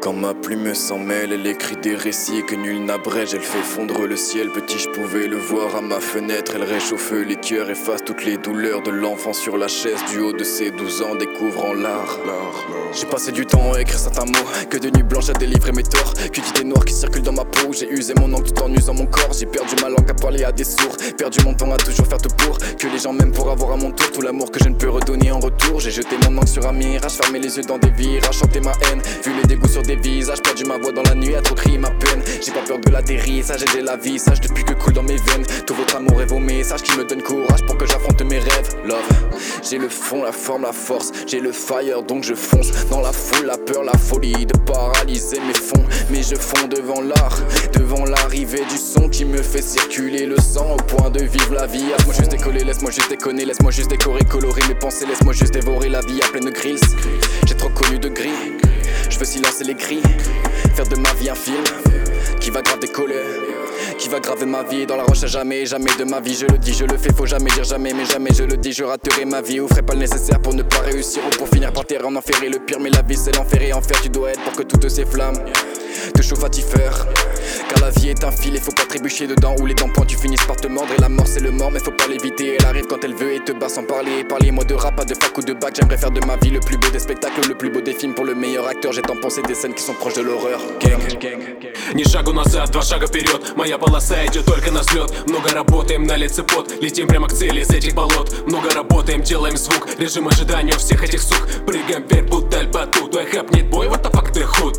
Quand ma plume s'en mêle, elle écrit des récits que nul n'abrège. Elle fait fondre le ciel, petit je pouvais le voir à ma fenêtre. Elle réchauffe les cœurs, efface toutes les douleurs de l'enfant sur la chaise. Du haut de ses 12 ans, découvrant l'art. J'ai passé du temps à écrire certains mots, que de nuits blanches à délivrer mes torts, que d'idées noires qui circulent dans ma peau. J'ai usé mon encre tout en usant mon corps. J'ai perdu ma langue à parler à des sourds, perdu mon temps à toujours faire tout pour que les gens m'aiment pour avoir à mon tour tout l'amour que je ne peux redonner en retour. J'ai jeté mon encre sur un mirage, fermé les yeux dans des virages, chanté ma haine, vu les dégoûts sur des visages, perdu ma voix dans la nuit à trop crier ma peine. J'ai pas peur de l'atterrissage, j'ai la vie sage depuis que coule dans mes veines tout votre amour et vos messages qui me donnent courage pour que j'affronte mes rêves. Love, j'ai le fond, la forme, la force, j'ai le fire donc je fonce dans la foule, la peur, la folie de paralyser mes fonds. Mais je fonds devant l'art, devant l'arrivée du son qui me fait circuler le sang au point de vivre la vie. Laisse-moi juste décoller, laisse-moi juste déconner, laisse-moi juste décorer, colorer mes pensées, laisse-moi juste dévorer la vie à pleine grilles. J'ai trop connu de gris, je veux silencer les cris, faire de ma vie un film qui va grave décoller, qui va graver ma vie dans la roche à jamais, jamais de ma vie. Je le dis, je le fais, faut jamais dire jamais, mais jamais je le dis, je raterai ma vie ou ferai pas le nécessaire pour ne pas réussir ou pour finir par terre en enfer et le pire. Mais la vie c'est l'enfer et enfer tu dois être pour que toutes ces flammes te chauffent à t'y faire. Car la vie est un fil et faut pas trébucher dedans ou les dents pointues finissent par te mordre. Et la mort c'est le mort mais faut pas l'éviter, elle arrive quand elle veut et te bat sans parler. Parlez-moi de rap, pas de fac ou de bac, j'aimerais faire de ma vie le plus beau des spectacles, le plus beau des films pour le meilleur acteur. J'ai tant pensé des scènes qui sont proches de l'horreur. Ни шагу назад, два шага вперед. Моя полоса идет только на взлет. Много работаем, на лице пот. Летим прямо к цели из этих болот. Много работаем, делаем звук. Режим ожидания у всех этих сук. Прыгаем вверх, будто альбату. Твой хэп нет бой, what the fuck ты худ.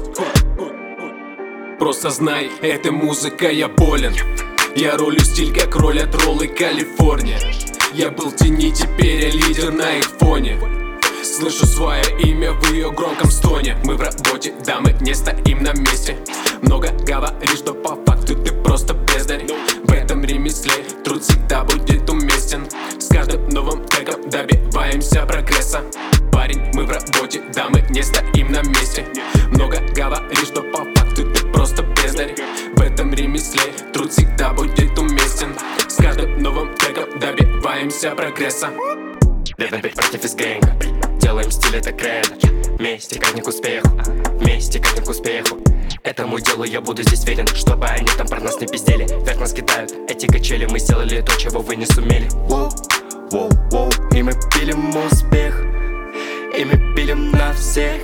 Просто знай, этой музыкой я болен. Я ролю стиль как роль от роллы Калифорния. Я был в тени, теперь я лидер на их фоне. Слышу свое имя в ее громком стоне. Мы в работе, да мы не стоим на месте. Много говоришь, что по факту ты просто бездарь. В этом ремесле труд всегда будет уместен. С каждым новым треком добиваемся прогресса. Парень, мы в работе, да мы не стоим на месте. Много говоришь, что по факту ты просто бездарь. В этом ремесле труд всегда будет уместен. С каждым новым треком добиваемся прогресса. Лет на 5 против из гэнга. Делаем стиль, это кредо. Вместе катим к успеху, вместе катим к успеху. Этому делу я буду здесь верен, чтобы они там про нас не пиздели. Вверх нас кидают эти качели, мы сделали то, чего вы не сумели. Воу-воу-воу, и мы пилим успех, и мы пилим на всех.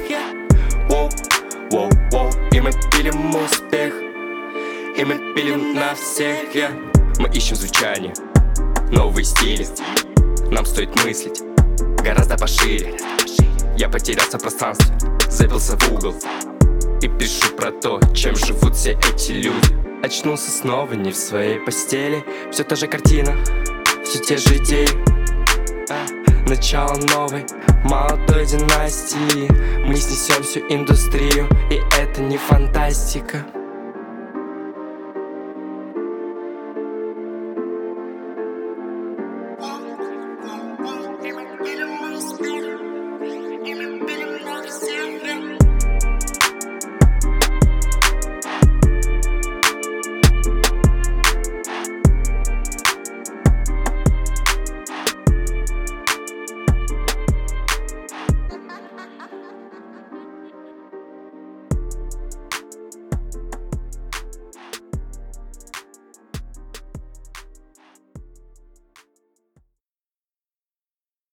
Воу-воу-воу, и мы пилим успех, и мы пилим на всех. Мы ищем звучание, новые стили. Нам стоит мыслить гораздо пошире. Я потерялся в пространстве, забился в угол и пишу про то, чем живут все эти люди. Очнулся снова не в своей постели. Все та же картина, все те же идеи. Начало новой молодой династии. Мы снесем всю индустрию, и это не фантастика.